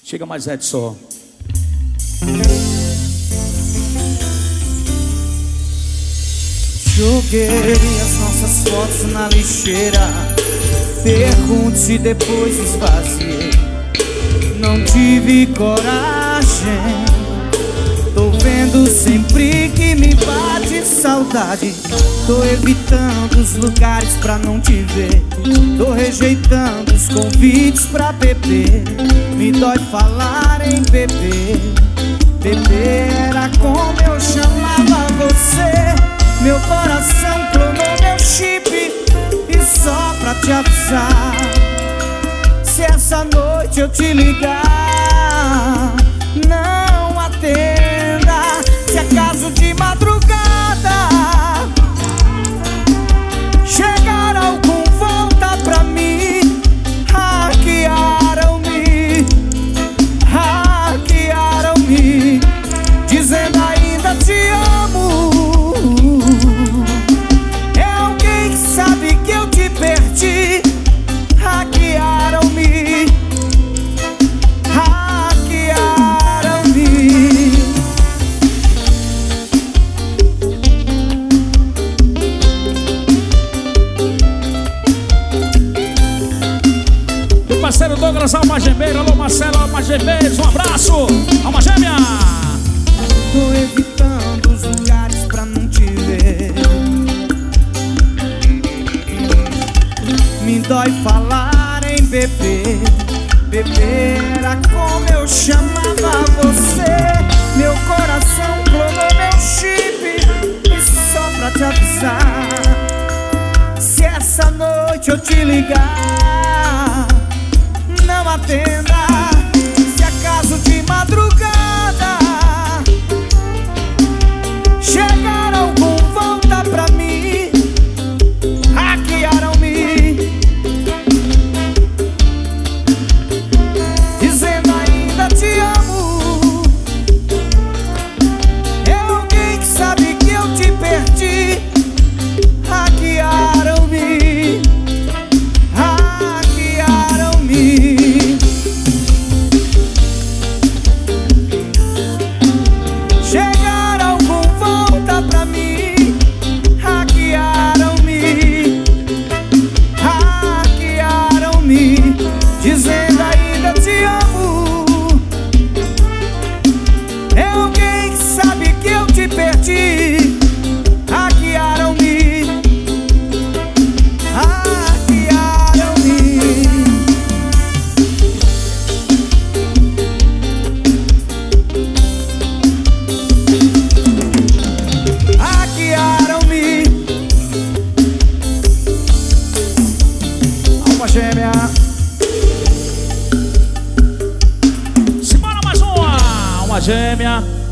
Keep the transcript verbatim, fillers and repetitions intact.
Chega mais, Edson. Joguei as nossas fotos na lixeira. Pergunte, depois esvaziei. Não tive coragem. Tô vendo sempre que me bate saudade. Tô evitando os lugares pra não te ver. Tô rejeitando os convites pra beber. Me dói falar em beber. Beber era como eu chamava você. Meu coração clonou meu chip. E só pra te avisar, se essa noite eu te ligar, não atenda. Se é caso de madrugada chegar algum, volta pra mim. Hackearam-me, hackearam-me, dizendo ainda te amo. É alguém que sabe que eu te perdi. Hackearam-me, hackearam-me. Meu parceiro Douglas, Alma Gêmea. Alô, Marcelo, Alma Gêmea. Um abraço, Alma Gêmea. Tô evitando os lugares pra não te ver. Me dói falar em beber. Beber era como eu chamava você. Meu coração clonou meu chip. E só pra te avisar, se essa noite eu te ligar, não atenda. Se acaso de madrugada chegar algum, volta pra mim. Hackearam-me, dizendo ainda te amo. É alguém que sabe que eu te perdi. Hackearam-me, hackearam-me. Chegar algum, volta pra mim. Hackearam-me, hackearam-me, dizendo ainda te amo. É alguém que sabe que eu te perdi. Hackearam-me, hackearam-me. Hackearam-me. Alma Gêmea. Simbora mais uma, Alma Gêmea.